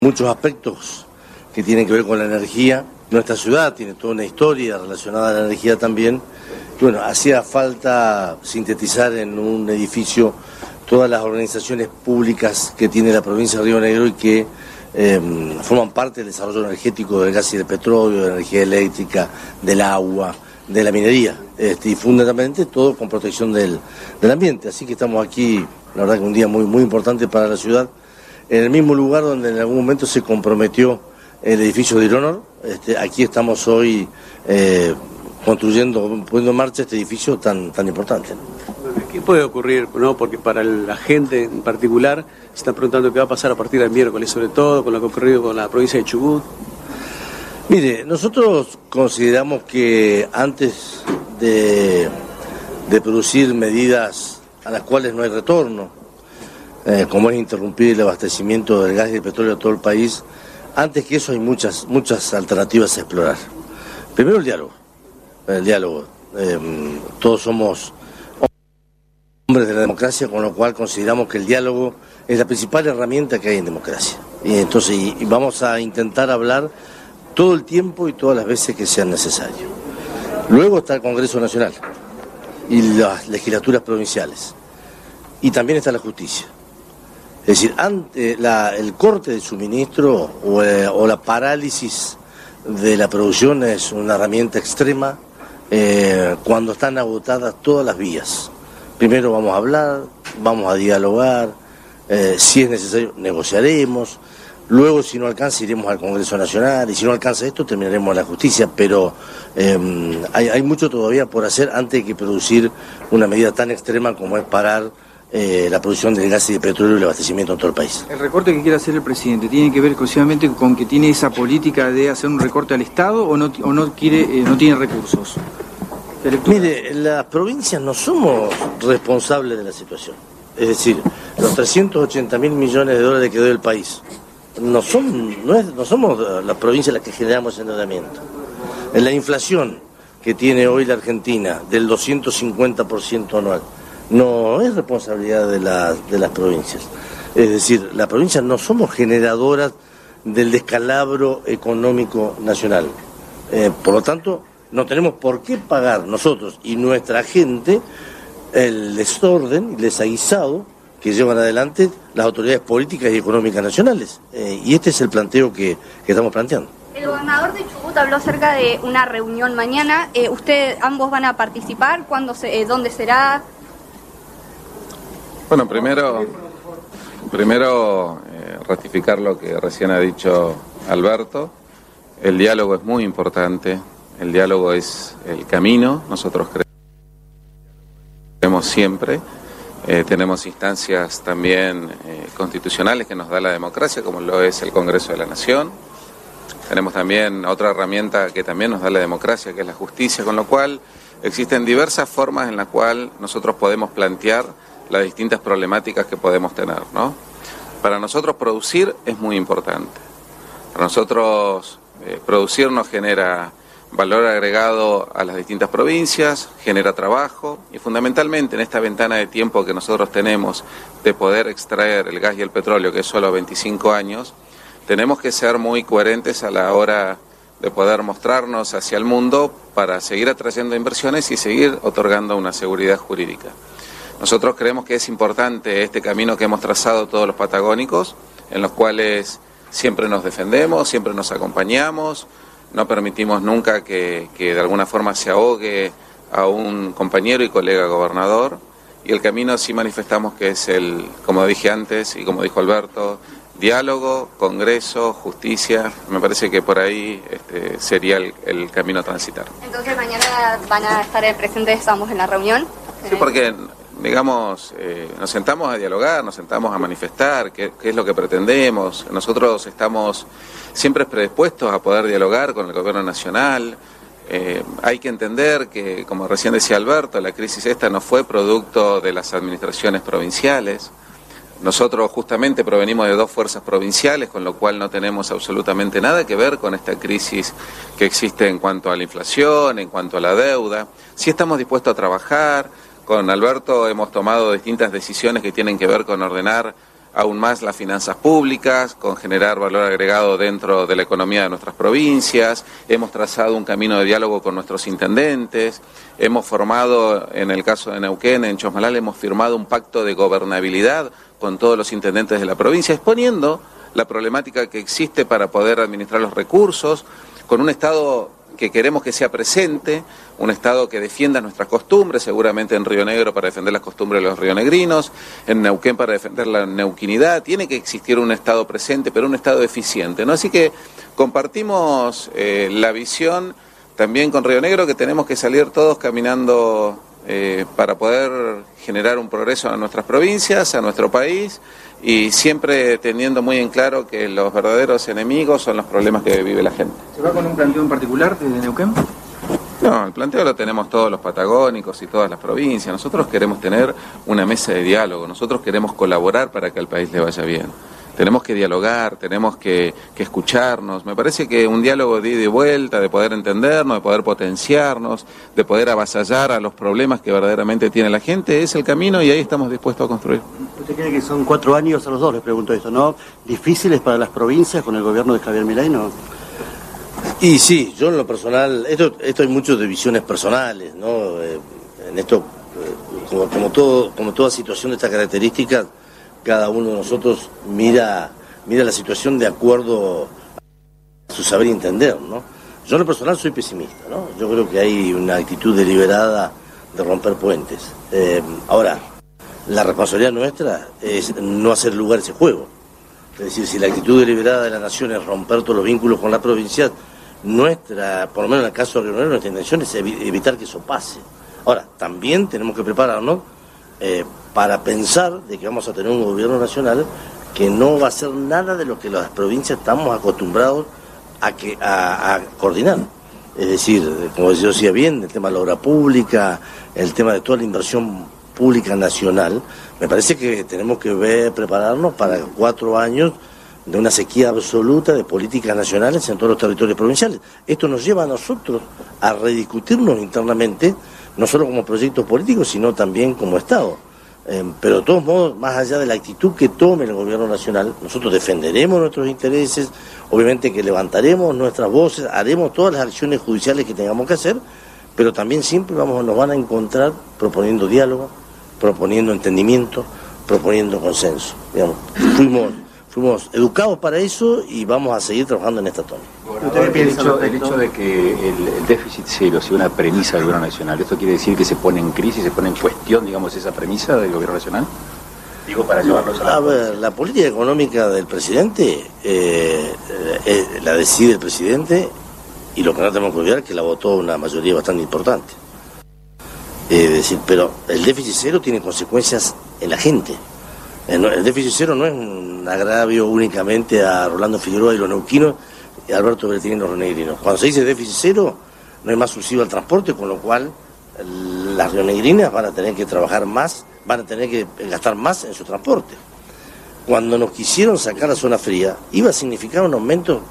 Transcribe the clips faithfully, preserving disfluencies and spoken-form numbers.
muchos aspectos que tienen que ver con la energía. Nuestra ciudad tiene toda una historia relacionada a la energía también. Y bueno, hacía falta sintetizar en un edificio todas las organizaciones públicas que tiene la provincia de Río Negro y que eh, forman parte del desarrollo energético del gas y del petróleo, de la energía eléctrica, del agua, de la minería, este, y fundamentalmente todo con protección del, del ambiente. Así que estamos aquí, la verdad que un día muy, muy importante para la ciudad, en el mismo lugar donde en algún momento se comprometió el edificio de Ironor. Este, aquí estamos hoy eh, construyendo, poniendo en marcha este edificio tan, tan importante, ¿no? ¿Qué puede ocurrir, no? Porque para la gente en particular se están preguntando qué va a pasar a partir del miércoles, sobre todo con lo que ha ocurrido con la provincia de Chubut. Mire, nosotros consideramos que antes de, de producir medidas a las cuales no hay retorno, eh, como es interrumpir el abastecimiento del gas y del petróleo a todo el país, antes que eso hay muchas, muchas alternativas a explorar. Primero el diálogo, el diálogo. Eh, todos somos hombres de la democracia, con lo cual consideramos que el diálogo es la principal herramienta que hay en democracia. Y entonces y, y vamos a intentar hablar todo el tiempo y todas las veces que sean necesarios. Luego está el Congreso Nacional y las legislaturas provinciales. Y también está la justicia. Es decir, ante la, el corte de suministro o, eh, o la parálisis de la producción es una herramienta extrema eh, cuando están agotadas todas las vías. Primero vamos a hablar, vamos a dialogar, eh, si es necesario negociaremos, luego si no alcanza iremos al Congreso Nacional y si no alcanza esto terminaremos en la justicia, pero eh, hay, hay mucho todavía por hacer antes de que producir una medida tan extrema como es parar eh, la producción de gas y de petróleo y el abastecimiento en todo el país. ¿El recorte que quiere hacer el presidente tiene que ver exclusivamente con que tiene esa política de hacer un recorte al Estado o no, o no, quiere, eh, no tiene recursos? Mire, las provincias no somos responsables de la situación. Es decir, los trescientos ochenta mil millones de dólares que dio el país no son, no, es, no somos las provincias las que generamos endeudamiento. En la inflación que tiene hoy la Argentina del doscientos cincuenta por ciento anual no es responsabilidad de, la, de las provincias. Es decir, las provincias no somos generadoras del descalabro económico nacional. Eh, por lo tanto, no tenemos por qué pagar nosotros y nuestra gente el desorden y el desaguisado que llevan adelante las autoridades políticas y económicas nacionales. Eh, y este es el planteo que, que estamos planteando. El gobernador de Chubut habló acerca de una reunión mañana. Eh, ¿Usted, ambos van a participar? ¿Cuándo se, eh, ¿Dónde será? Bueno, primero, primero eh, ratificar lo que recién ha dicho Alberto. El diálogo es muy importante. El diálogo es el camino, nosotros creemos siempre, eh, tenemos instancias también eh, constitucionales que nos da la democracia, como lo es el Congreso de la Nación, tenemos también otra herramienta que también nos da la democracia, que es la justicia, con lo cual existen diversas formas en las cuales nosotros podemos plantear las distintas problemáticas que podemos tener, ¿no? Para nosotros producir es muy importante, para nosotros eh, producir nos genera valor agregado a las distintas provincias, genera trabajo y fundamentalmente en esta ventana de tiempo que nosotros tenemos de poder extraer el gas y el petróleo, que es solo veinticinco años, tenemos que ser muy coherentes a la hora de poder mostrarnos hacia el mundo para seguir atrayendo inversiones y seguir otorgando una seguridad jurídica. Nosotros creemos que es importante este camino que hemos trazado todos los patagónicos, en los cuales siempre nos defendemos, siempre nos acompañamos. No permitimos nunca que, que de alguna forma se ahogue a un compañero y colega gobernador. Y el camino sí manifestamos que es el, como dije antes y como dijo Alberto, diálogo, congreso, justicia. Me parece que por ahí este, sería el, el camino a transitar. Entonces mañana van a estar presentes ambos en la reunión. Sí, porque digamos, eh, nos sentamos a dialogar, nos sentamos a manifestar qué, qué es lo que pretendemos. Nosotros estamos siempre predispuestos a poder dialogar con el gobierno nacional. Eh, hay que entender que, como recién decía Alberto, la crisis esta no fue producto de las administraciones provinciales. Nosotros justamente provenimos de dos fuerzas provinciales, con lo cual no tenemos absolutamente nada que ver con esta crisis que existe en cuanto a la inflación, en cuanto a la deuda. Sí estamos dispuestos a trabajar. Con Alberto hemos tomado distintas decisiones que tienen que ver con ordenar aún más las finanzas públicas, con generar valor agregado dentro de la economía de nuestras provincias. Hemos trazado un camino de diálogo con nuestros intendentes, hemos formado, en el caso de Neuquén, en Chosmalal, hemos firmado un pacto de gobernabilidad con todos los intendentes de la provincia, exponiendo la problemática que existe para poder administrar los recursos, con un Estado que queremos que sea presente, un Estado que defienda nuestras costumbres, seguramente en Río Negro para defender las costumbres de los rionegrinos, en Neuquén para defender la neuquinidad. Tiene que existir un Estado presente, pero un Estado eficiente, ¿no? Así que compartimos eh, la visión también con Río Negro, que tenemos que salir todos caminando eh, para poder generar un progreso a nuestras provincias, a nuestro país, y siempre teniendo muy en claro que los verdaderos enemigos son los problemas que vive la gente. ¿Se va con un planteo en particular desde Neuquén? No, el planteo lo tenemos todos los patagónicos y todas las provincias. Nosotros queremos tener una mesa de diálogo, nosotros queremos colaborar para que al país le vaya bien. Tenemos que dialogar, tenemos que, que escucharnos. Me parece que un diálogo de ida y vuelta, de poder entendernos, de poder potenciarnos, de poder avasallar a los problemas que verdaderamente tiene la gente, es el camino y ahí estamos dispuestos a construir. ¿Usted cree que son cuatro años a los dos? Les pregunto esto, ¿no? ¿Difíciles para las provincias con el gobierno de Javier Milei, no? Y sí, yo en lo personal, esto, esto hay muchas divisiones personales, ¿no? Eh, en esto, eh, como, como, todo, como toda situación de estas características, cada uno de nosotros mira, mira la situación de acuerdo a su saber entender, ¿no? Yo en lo personal soy pesimista, ¿no? Yo creo que hay una actitud deliberada de romper puentes. Eh, ahora, la responsabilidad nuestra es no hacer lugar a ese juego. Es decir, si la actitud deliberada de la nación es romper todos los vínculos con la provincia, nuestra, por lo menos en el caso de Río Negro, nuestra intención es evi- evitar que eso pase. Ahora, también tenemos que prepararnos eh, para pensar de que vamos a tener un gobierno nacional que no va a hacer nada de lo que las provincias estamos acostumbrados a, que, a, a coordinar. Es decir, como yo decía bien, el tema de la obra pública, el tema de toda la inversión pública nacional, me parece que tenemos que ver, prepararnos para cuatro años de una sequía absoluta de políticas nacionales en todos los territorios provinciales. Esto nos lleva a nosotros a rediscutirnos internamente, no solo como proyectos políticos, sino también como Estado. Eh, pero de todos modos, más allá de la actitud que tome el gobierno nacional, nosotros defenderemos nuestros intereses, obviamente que levantaremos nuestras voces, haremos todas las acciones judiciales que tengamos que hacer, pero también siempre vamos, nos van a encontrar proponiendo diálogo, proponiendo entendimiento, proponiendo consenso. Digamos, fuimos, fuimos educados para eso y vamos a seguir trabajando en esta tónica. El hecho, el hecho de que el, el déficit cero sea una premisa del gobierno nacional, ¿esto quiere decir que se pone en crisis, se pone en cuestión, digamos, esa premisa del gobierno nacional? Digo, para llevarlos a la... A ver, la política económica del presidente eh, eh, la decide el presidente, y lo que no tenemos que olvidar es que la votó una mayoría bastante importante. Es decir, pero el déficit cero tiene consecuencias en la gente. El déficit cero no es un agravio únicamente a Rolando Figueroa y los neuquinos y a Alberto Bertini y los rionegrinos. Cuando se dice déficit cero, no hay más subsidio al transporte, con lo cual las rionegrinas van a tener que trabajar más, van a tener que gastar más en su transporte. Cuando nos quisieron sacar la zona fría, iba a significar un aumento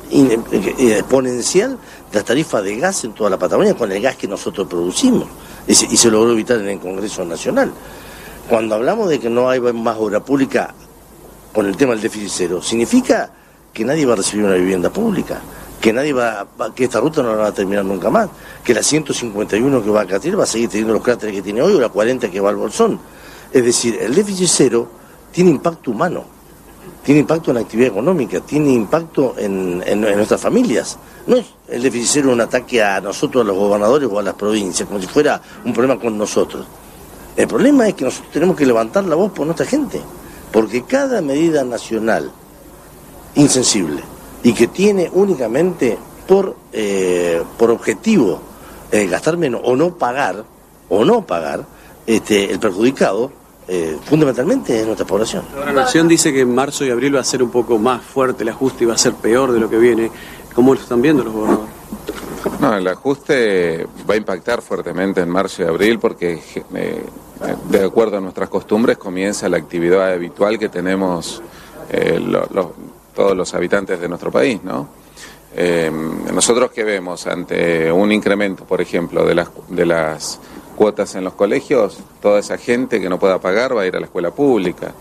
exponencial de las tarifas de gas en toda la Patagonia con el gas que nosotros producimos, y se, y se logró evitar en el Congreso Nacional. Cuando hablamos de que no hay más obra pública con el tema del déficit cero, significa que nadie va a recibir una vivienda pública, que nadie va, va que esta ruta no la va a terminar nunca más, que la ciento cincuenta y uno que va a Catil va a seguir teniendo los cráteres que tiene hoy, o la cuarenta que va al Bolsón. Es decir, el déficit cero tiene impacto humano, tiene impacto en la actividad económica, tiene impacto en, en, en nuestras familias. No es el déficit cero un ataque a nosotros, a los gobernadores o a las provincias, como si fuera un problema con nosotros. El problema es que nosotros tenemos que levantar la voz por nuestra gente, porque cada medida nacional insensible y que tiene únicamente por, eh, por objetivo eh, gastar menos o no pagar, o no pagar, este, el perjudicado, eh, fundamentalmente es nuestra población. La Nación dice que en marzo y abril va a ser un poco más fuerte el ajuste y va a ser peor de lo que viene. ¿Cómo lo están viendo los gobernadores? No, el ajuste va a impactar fuertemente en marzo y abril porque, eh, de acuerdo a nuestras costumbres, comienza la actividad habitual que tenemos eh, lo, lo, todos los habitantes de nuestro país, ¿no? Eh, nosotros ¿qué vemos ante un incremento, por ejemplo, de las, de las cuotas en los colegios? Toda esa gente que no pueda pagar va a ir a la escuela pública.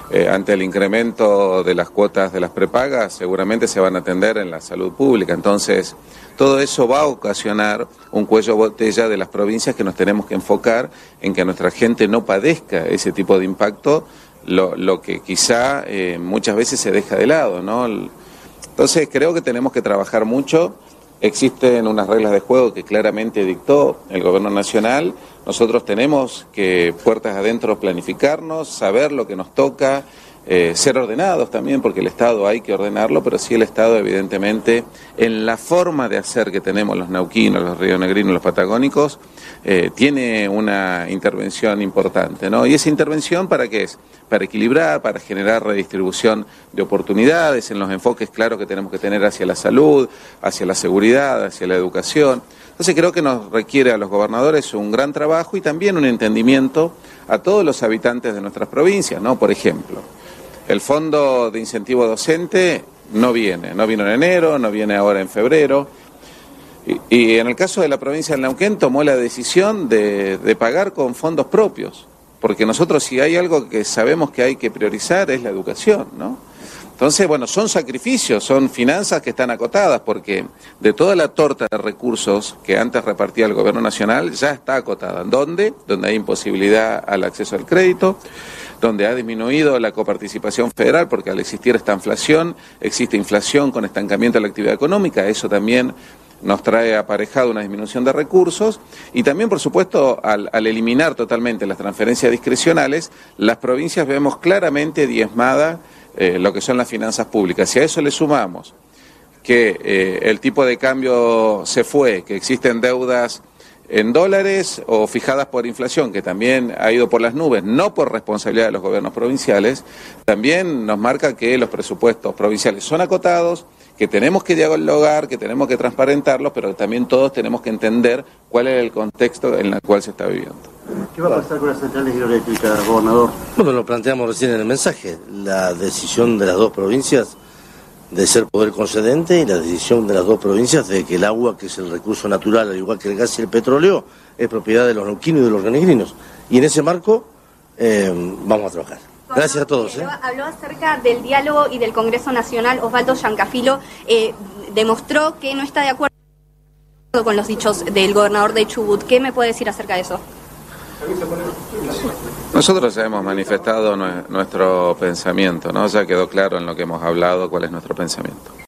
eh, ante el incremento de las cuotas de las prepagas, seguramente se van a atender en la salud pública. Entonces, todo eso va a ocasionar un cuello de botella de las provincias que nos tenemos que enfocar en que nuestra gente no padezca ese tipo de impacto, lo, lo que quizá eh, muchas veces se deja de lado, ¿no? Entonces, creo que tenemos que trabajar mucho. Existen unas reglas de juego que claramente dictó el Gobierno Nacional. Nosotros tenemos que, puertas adentro, planificarnos, saber lo que nos toca, eh, ser ordenados también, porque el Estado hay que ordenarlo, pero sí el Estado, evidentemente, en la forma de hacer que tenemos los neuquinos, los rionegrinos, los patagónicos, eh, tiene una intervención importante, ¿no? ¿Y esa intervención para qué es? Para equilibrar, para generar redistribución de oportunidades en los enfoques claros que tenemos que tener hacia la salud, hacia la seguridad, hacia la educación. Entonces creo que nos requiere a los gobernadores un gran trabajo y también un entendimiento a todos los habitantes de nuestras provincias, ¿no? Por ejemplo, el Fondo de Incentivo Docente no viene, no vino en enero, no viene ahora en febrero. Y, y en el caso de la provincia de Neuquén tomó la decisión de, de pagar con fondos propios, porque nosotros si hay algo que sabemos que hay que priorizar es la educación, ¿no? Entonces, bueno, son sacrificios, son finanzas que están acotadas, porque de toda la torta de recursos que antes repartía el Gobierno Nacional ya está acotada. ¿Dónde? Donde hay imposibilidad al acceso al crédito, donde ha disminuido la coparticipación federal, porque al existir esta inflación, existe inflación con estancamiento de la actividad económica, eso también nos trae aparejado una disminución de recursos, y también, por supuesto, al, al eliminar totalmente las transferencias discrecionales, las provincias vemos claramente diezmada eh, lo que son las finanzas públicas. Si a eso le sumamos que eh, el tipo de cambio se fue, que existen deudas en dólares o fijadas por inflación, que también ha ido por las nubes, no por responsabilidad de los gobiernos provinciales, también nos marca que los presupuestos provinciales son acotados, que tenemos que dialogar, que tenemos que transparentarlos, pero también todos tenemos que entender cuál es el contexto en el cual se está viviendo. ¿Qué va a pasar con las centrales hidroeléctricas, gobernador? Bueno, lo planteamos recién en el mensaje, la decisión de las dos provincias de ser poder concedente y la decisión de las dos provincias de que el agua, que es el recurso natural, al igual que el gas y el petróleo, es propiedad de los neuquinos y de los rionegrinos. Y en ese marco eh, vamos a trabajar. Gracias a todos. ¿eh? Habló acerca del diálogo y del Congreso Nacional. Osvaldo Giancafilo eh, demostró que no está de acuerdo con los dichos del gobernador de Chubut. ¿Qué me puede decir acerca de eso? Nosotros ya hemos manifestado nuestro pensamiento, ¿no? Ya quedó claro en lo que hemos hablado cuál es nuestro pensamiento.